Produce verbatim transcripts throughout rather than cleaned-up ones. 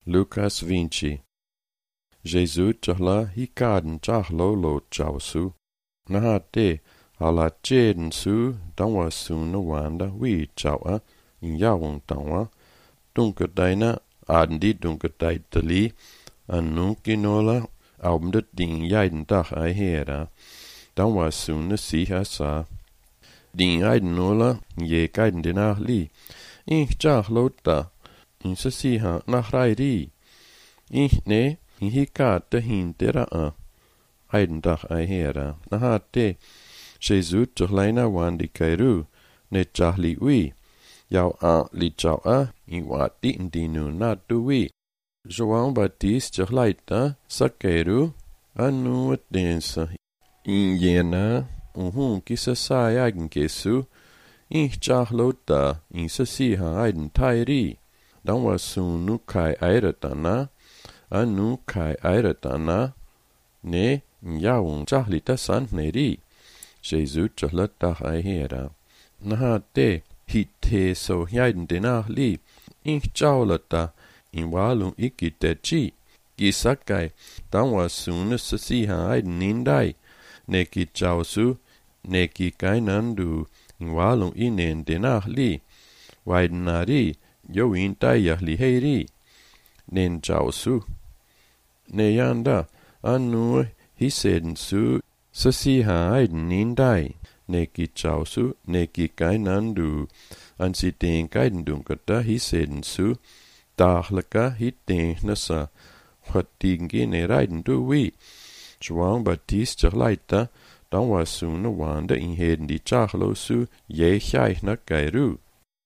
Lucas vinte. Jesus chahla hikaden chahlo lo chawsu. Nahate ala cheden su danwa su na wanda wi chawa in yawon tanwa. Dunkerdijna aden die dunkerdij tali an nunkinola aumdet ding jaiden dag ai hera. Danwa su na siha sa. Ding aiden nola je kaiden denach li. Ich chahlo ta. In sa siha nach ri. Ich ne in hikat de hintera a. Aiden dag ai hera. Nahate Jesus chahleina wandi kairu ne chahli wi. Yau a li chau a in wati indinu na tu wi. João Batista chahleita sa kairu anu at densa. In jena uhun kisa sa yagen kesu. Ich chahlo ta in sa siha aiden tairi. Dan was sun nu kai airatana. Anu kai airatana. Ne yaun chahlita san neri. Jesus chahlata ai hera. Naha te hitte so jaiden denach li. Ich chaulata in walun ikite chi. Gisakai dan was sun sa siha aiden nindai. Ne ki chausu. Ne ki kainandu in walun inen denach li. Waidenari. Yo intaya li heiri. Nen chausu. Ne yanda anu hiseden su sa siha aiden nindai. Ne ki chausu ne ki kainandu. An si den kaiden dunkata hiseden su. Dahlaka hitten nasa. Hottingi ne raiden du wi. João Batista leita. Dan was suna wanda in heden di chachlo su. Ye chai na kairu.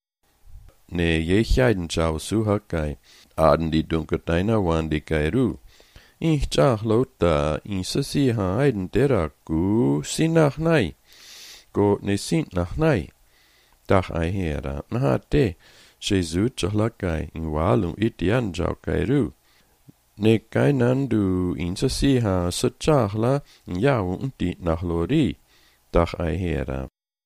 Ne je jaiden chau su hakai. Aden die dunkerteina wan di kairu. Ich chachlo ta in sa siha aiden tera ku sinach nai. Go ne sint nach nai. Dach ai hera. Naha te. Jesus chahlakai in walum itian jau kairu. Ne kainandu in sa siha sa chachla in yau unti nach lori. Dach ai hera.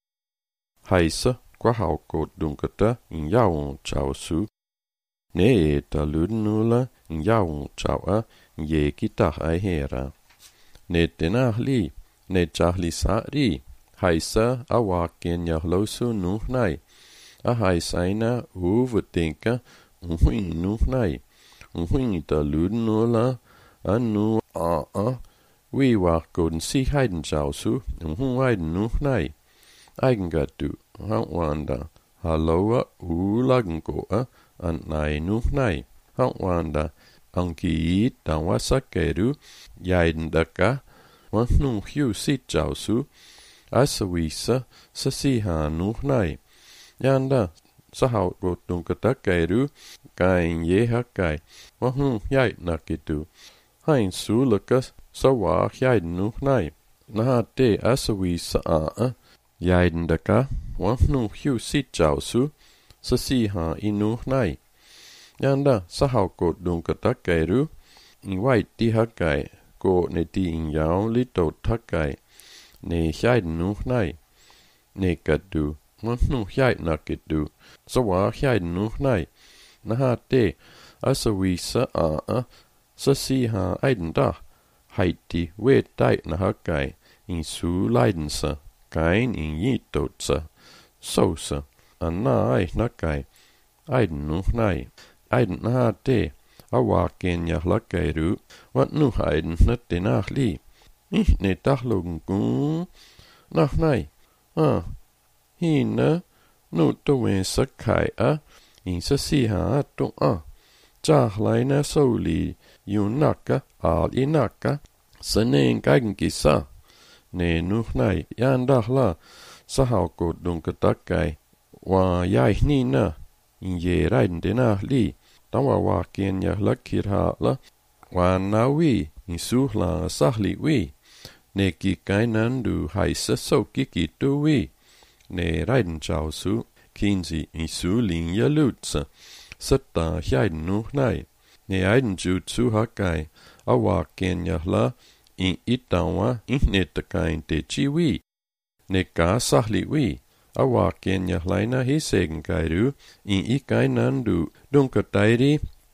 Haisa. Qua hau kot dunkata in yaun chau su. Ne e ta ludnula in yaun chau a ye kitach ai hera. Ne tenach li, ne chahli sa ri. Haisa a waken yahlo su nuh nai. A haisaina uvutinka unhuin nuh nai. Unhuin ta ludnula a nu a a. Wi wakon si haiden chau su unhuin haiden nuh nai. Eigengatu. Han wanda haloa ulagengoa an nai nuh nai. Han wanda anki dan wasakeru jaiden daka wan nu hiu sit jausu asawisa sa siha nuh nai. Yanda sa hau gotung katakeru kain ye hakai wan nu jait nakitu. Hain sulakas sa wa jaiden nuh nai. Naha te asawisa a a jaiden daka wan nu hiu sit jausu sa siha inu nai. Yanda sa hau kot dunkata kairu in wait di hakai ko ne di in yau lito takai ne jaiden nu nai. Ne kadu wan nu jait nakitu sa wa jaiden nu nai. Naha te asawisa a a sa siha aiden da haiti wet dait na hakai in su leidensa kain in yitotsa. Sosa, an na ai nakai. Aiden nuh nai. Aiden naha te. Awa kenya lakairu. Wat nu aiden na te nach li. Ich ne tachlogen gu. Nach nai. Ah. Hina. Nu to wen sa kai a. In sa siha to a. Chachlaina soli. Yunaka. Al inaka. Sa neen kaigen kisa. Ne nuh nai. Yan dachla. Sa hau kot dunkatakai. Wa jai nina. In je raiden denach li. Dan wa wa kenya lakir hala. Wa na wi. In suhla sahli wi. Ne ki kainandu haisa so kiki tu wi. Ne raiden chau su. Kinzi in su linja lutsa. Sata jaiden nuh nai. Ne aiden jut su hakai. A wa kenya la. In itawa in netakain te chi wi. Ne ka sahli wi. Awa kenya laina hisegen kairu in ikainandu dunkatairi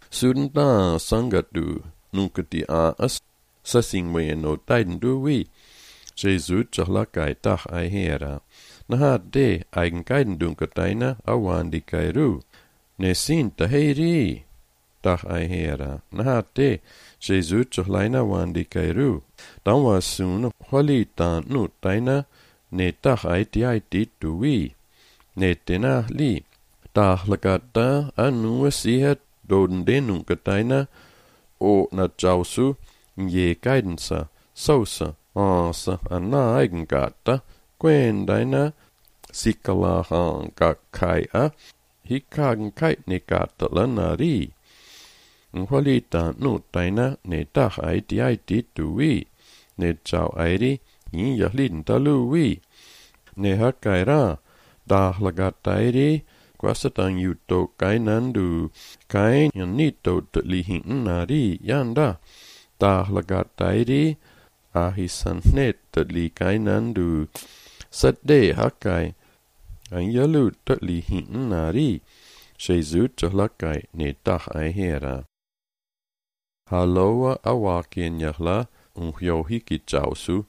Suden da sangat du, nunkati a as, sasing we no taiden du wi. Jesus jahla kai tach ai hera. Nahat de eigen gaiden dunkataina awan di kairu. Ne sin ta heiri. Tach ai hera. Nahat de Jesus jahlaina wan di kairu. Dan was soon holi tan nu taina ne tach ai ti ai ti tu wi. Ne tena li. Tach lagata anu sihat doden de nunkataina o na jausu ye gaidensa sausa. Aasa anna eigen gata, quen daina sikala han gakai a, hikagen kait ne gata lanari. Nhwalita nu daina ne tach ai di ai di tu wi, ne jau airi yin yahlin talu wi. Ne hakai ra, dah lagat airi, kwasatang yuto kainandu, kain yan nito tlihin nari yanda, dah lagat airi, ahisan net tadli kainandu sadde hakai an yalu tadli hin nari Jesus jahlakai ne tach ai hera haloa awakin yahla un hyohi ki jausu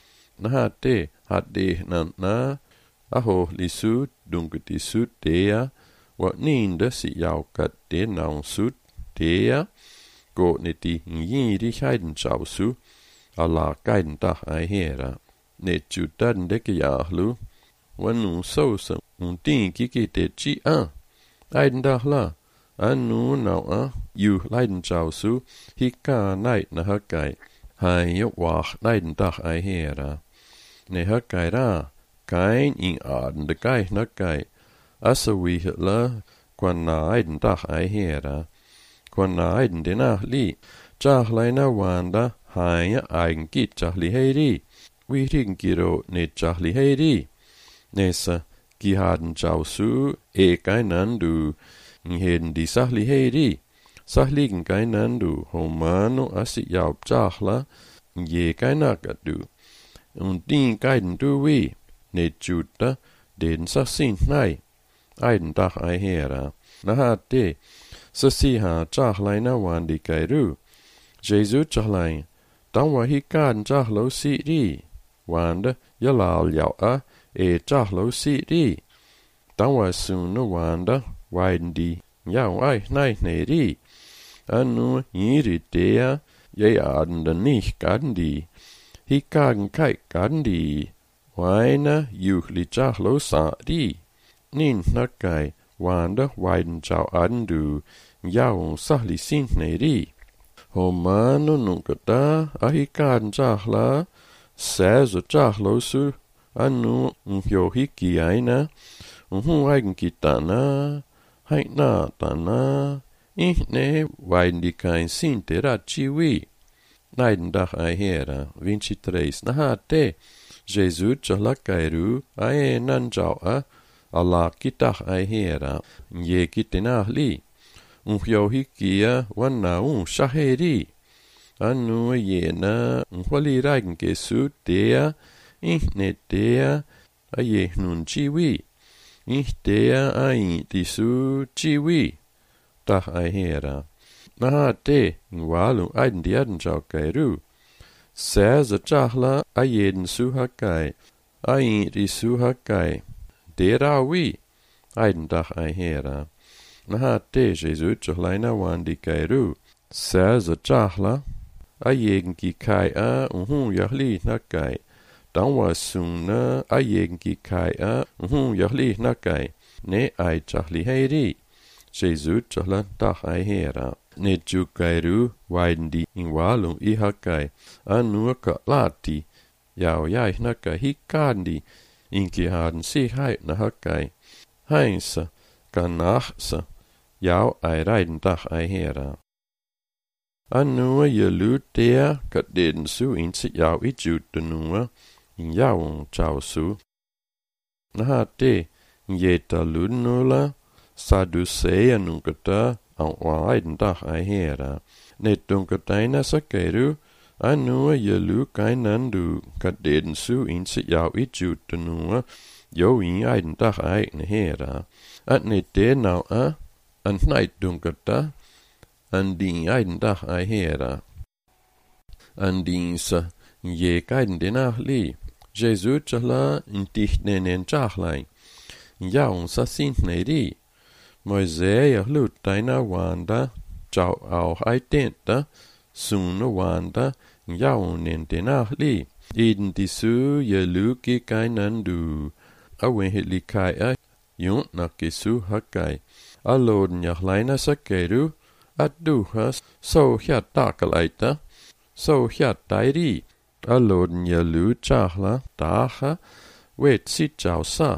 nahate hadde nan na aho lisu dungti su dea wa ninda si yaukat de naun su dea go ne ti yin ri haiden jausu Allah gaiden tach ai hera. Ne jutan de yahlu. Wanu sausa un ting kiki te chi a. Aiden tach la. Anu nau a. Yu leiden jausu. Hika nait na hakai. Hai wach leiden tach ai hera. Ne hakai ra. Kain in aden de gai na gai. Asa wi la. Kwan na aiden tach ai hera. Kwan na aiden de na li. Jach leina wanda. Hai eigen git jahli heiri. Vi ring giro ne jahli heiri. Nesa gi haden jausu e gainandu. Nheden di sahli heiri. Sahligen gainandu homano asi yaub jahla. Ye gainagadu. Un din gaiden du wi. Ne juta den sasin nai. Eiden dach ai hera. Nahat de. Sasiha jahlaina wandi gairu. Jesus jahlain. Dan wa hikan jahlo si ri. Wanda yalal yau a e jahlo si ri. Dan wa sunu wanda waindi yau ai nai ne ri. Anu yiri dea ye aden da nich gandi. Hikagen kai gandi. Waina yuchli jahlo sa ri. Nin nakai wanda waiden jau adendu yau sahli sin ne ri. Homano nunkata ahikan jahla sazo jahlo su anu nhyo hiki aina unhu eigen kitana haina tana ihne waindi kain sintera chiwi naiden dach ai hera veintitrês nahate Jesus jahla kairu ai nan jau a Allah kitach ai hera ye kitena li Unhyo hikia wana un shaheri. Anu yena unhwali raigen gesu dea ihne dea aye nun chiwi. Ich dea ai disu chiwi. Tach ai hera. Naha de ngwalu aiden diaden jau kairu. Seza jahla ayeden su hakai. Ai disu hakai. Dera wi. Aiden tach ai hera. Naha te Jesus jahlaina wandi kairu. Seza jahla. Ayegen ki kai a unhu yahli nakai. Dan wa suna ayegen ki kai a unhu yahli nakai. Ne ai jahli heiri. Jesus jahla tach ai hera. Ne ju kairu waindi in walung i hakai. Anu ka lati. Yau yai nakai hikandi. Inki haden si hai na hakai. Heinsa. Ganachsa. Yau ai reiden dach ai hera. Anua yalu dea kat den su insi yau i jute nua in yau jau su. Naha de yeta lunula sadusea nunkata au reiden dach ai hera. Net dunkataina sakeru anua yalu kainandu kat den su insi yau i jute nua jo in reiden dach ai hera. At net de nau a an night dunkata an din eiden dach ei hera. An din sa ye kaiden denach li. Jesus chahla in tichtnen en chachlain. Jaun sa sint neri. Moisea lut deina wanda, jau auch ei tenta, sune wanda, jaun en denach li. Iden disu ye luki kainan du. Awen hitli kai a, junt na kisu hakai. Alloden jachleina sakeru, at du has so hjat takalaita, so hjat dairi. Alloden je lu chachla, dacha, wet sit jau sa.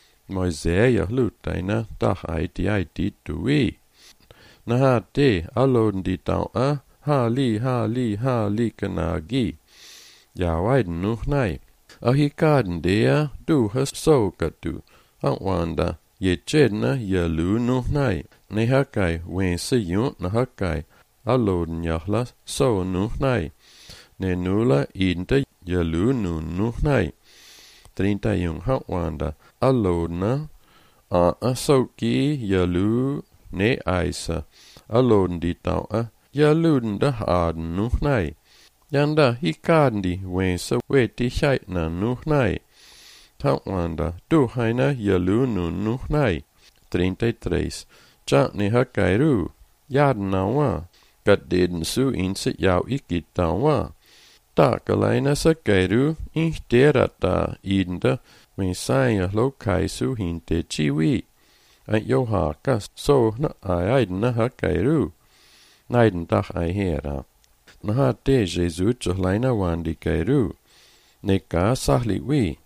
Moisea lut deina, dach ei di ei di dui. Na ha de, alloden di tau a, ha li, ha li, ha li kanagi. Ja weiden noch nei. A hi kaden dea, du has so gatu. A wanda, je tjedna je lu noch nei. Ne hakai, wen se junt na hakai. Alloden jachla so noch nei. Ne nula inta je lu nu noch nei. Trinta jung ha wanda. Allodna, a a so ki je lu ne eisa. Alloden di tau a, je luden de haden noch nei. Janda hi kaden di wen se wet di scheitna noch nei. Ta wanda, du heina je lu nu noch nei. Trinta e tres. Tja ne hakairu. Jaden na wa. Gat deden su inse jau ikit ta wa. Ta kalaina sa kairu in terata idenda men saia lo kaisu hinte chiwi. An jo haka so na aiden na hakairu. Naiden dach ai hera. Na ha te Jesu chalaina wandi kairu. Ne ka sahli wi.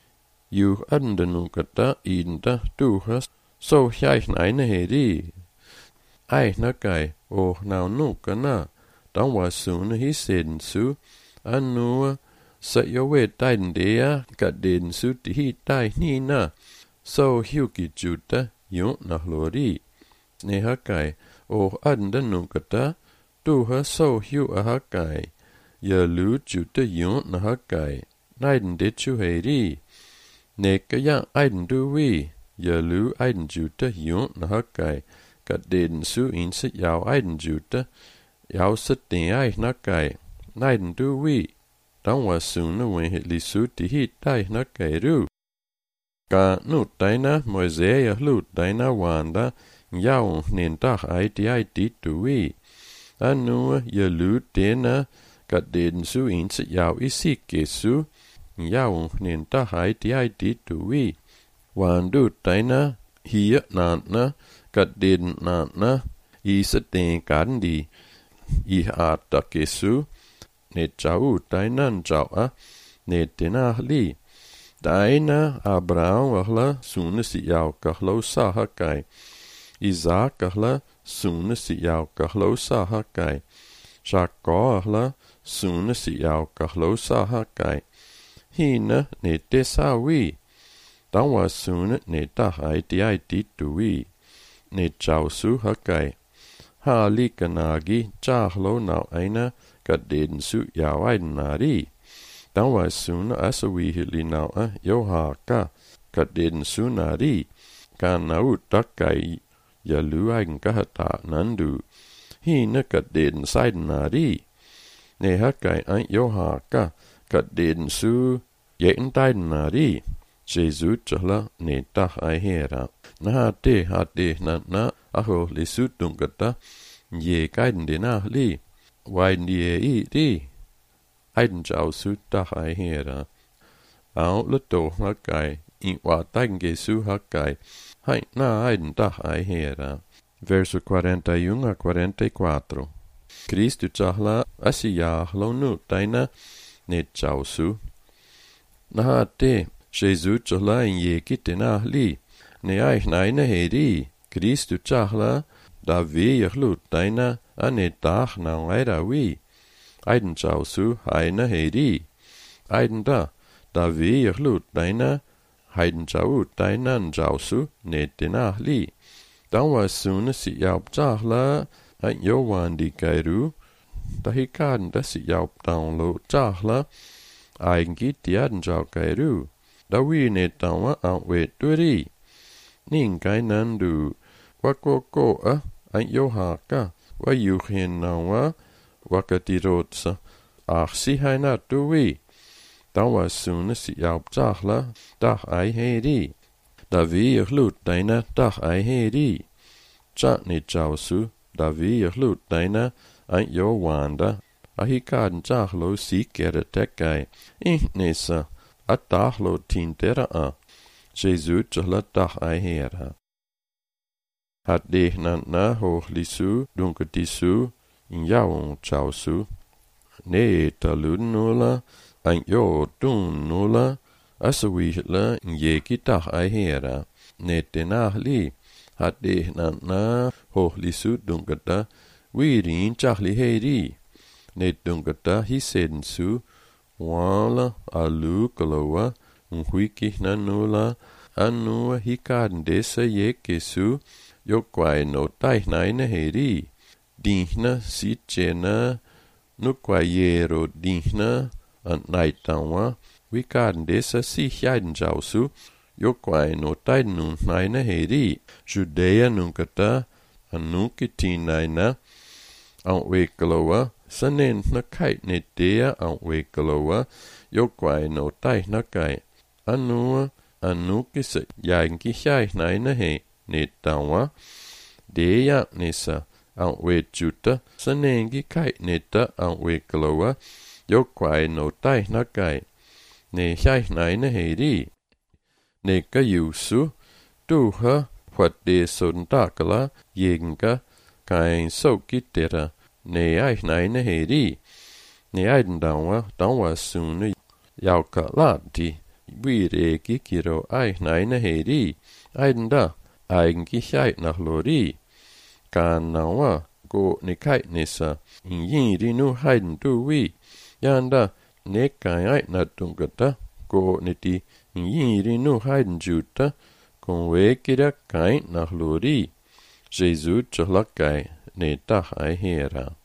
Ju andenu kata idenda tu has so hjaichen eine heri. Ai na kai o nau nu kana. Dan was soon he said su. Anu sa yo we daiden dea gat den su ti hi dai ni na. So hiuki juta yun na hlori. Ne hakai o adenda nukata tu ha so hiu a hakai. Ya lu juta yun na hakai. Naiden de chu heri. Ne kaya aiden du wi. Ya lu aiden juta yun na hakai. Gat den su in sa yao aiden juta. Yao sa ten ai na kai. Naiden du wi. Dan was suna wen hitli su ti hit dai na kairu. Ka nu daina Moisea lut daina wanda. Yao nen dach ai di ai di du wi. Anu ye lut dena. Gat den su in sa yao isi kesu. Yao nen dach ai di ai di du wi. Wandu daina hiya nantna. Gat den nantna. Isa ten kandi. I ata kesu. Ne jau dainan jau a. Ne dena li. Daina Abraham wahla sune si yao kahlo sa hakai. Isaac ahla sune si yao kahlo sa hakai. Jacob ahla sune si yao kahlo sa hakai. Hina ne te sa wi. Dan wa sune ne ta hai ti ai ti tu wi. Ne jau su hakai. Ha li kanagi jahlo nau aina. Gat den su yao aiden nari. Dan wa suna asa wi hitli nau a yo haka. Gat den su nari. Ka nau takai ya lu aiden kahata nandu. Hina gat den saiden nari. Ne hakai an yo haka. Gat den su yein taiden nari. Jesu chala ne tach ai hera. Na ha te ha te na na aho li su tungkata. Ye kaiden de na li. Waiden die i di. Aiden jau su dach ai hera. Au le to hakai. In wa tainge su hakai. Hai na aiden dach ai hera. Verso quarenta e un a quarenta e quatro. Cristo chahla asi yahlo nu taina ne jau su. Na ha te. Jesu chahla in ye kite na li. Ne aich naina heri. Cristo chahla da vi yahlu taina. Ane dach na waida wi. Aiden jau su haina heri. Aiden da. Da vi yahlu taina. Haiden jau taina jau su ne dena li. Dan wa suna si yao jahla. Ain yo wandi kairu. Da hi kaden da si yao downlo jahla. Ain ki tiaden jau kairu. Da wi ne tawa an we turi. Ning kai nandu. Wako ko a. Ain yo haka. wajuhinawa wakatirotsa aksi haina tuwi tawa sune si yaupzahla dah ai heri da vi hlut deina dah ai heri cha ni jausu da vi hlut deina an yo wanda ahikaden jahlo sikere tekai ihnesa atahlo tintera a Jesus jahla dah ai hera hat dehnan na hochlisu dunketisu in jaung chausu ne talunula an yo tunula asawihla ye kitah ai hera ne tenahli hat dehnan na hochlisu dunketa wirin chahli heri ne dunketa hisensu wala alu kalowa unhuikihna nula anu hikaden desa yekesu yokwai no taihnaina heri dihna sitjena nukwayero dihna an naitawa wikaden desa si hjaiden jausu yokwai no taidnun naina heri Judea nunkata an nunkitinaina an wekalowa sanen na kait ne dea an wekalowa yokwai no taihna kai anu anukisa yanki hjaihnaina he ne tawa deya nesa an we juta sanengi kai neta an we kalowa yokwai no tai na kai ne hjai nai na heri ne ka yusu tu ha what de son takala yenga kai so kitera ne ai nai na heri ne aiden dawa dawa sunu yauka lati wire kikiro ai nai na heri aiden da eigentlich heit nach lori kan nawa go ne kait nesa in yiri nu haiden tu wi yanda ne kai ait na tungata go ne ti in yiri nu haiden juta kon we kira kai nach lori Jesus jolakai ne ta hai hera